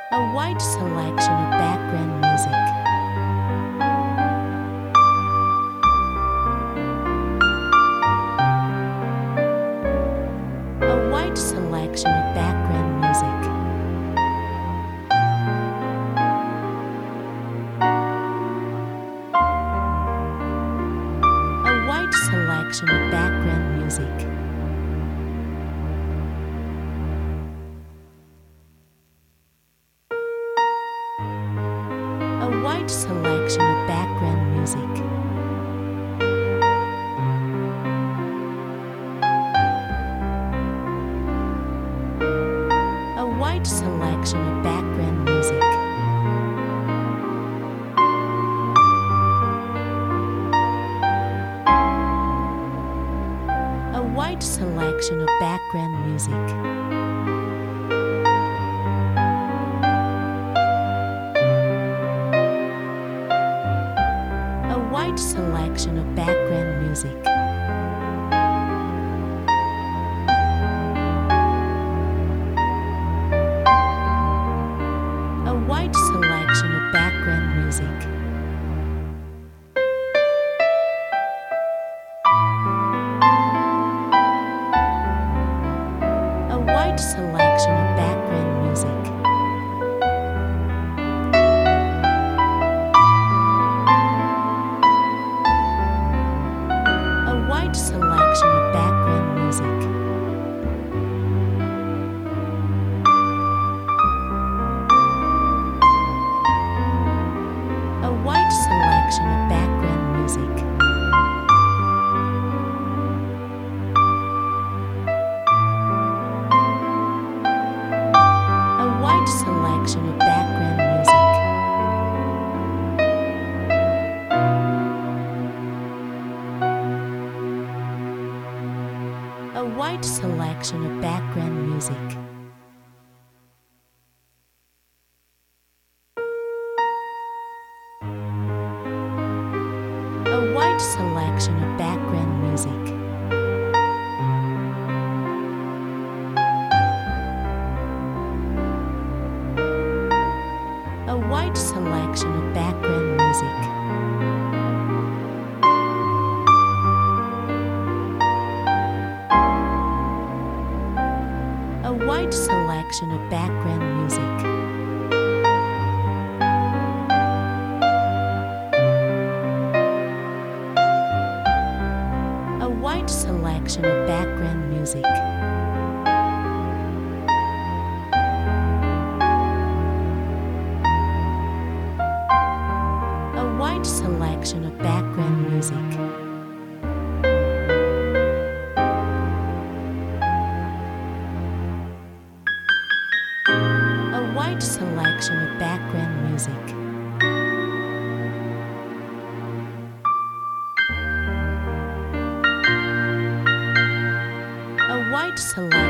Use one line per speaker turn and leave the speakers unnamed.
A wide selection of background music. A wide selection of background music. A wide selection of background music. A wide selection of background music. A wide selection of background music. A wide selection of background music. A wide selection of background music. A wide selection of background music. A wide selection of background music. A wide selection of background music. A wide selection of background music. A wide selection of background music. A wide selection of background music. A wide selection of background music. A wide selection of background music. A wide selection of background music. A wide selection of background music. A wide selection of background music. A wide selection of background music. A wide selection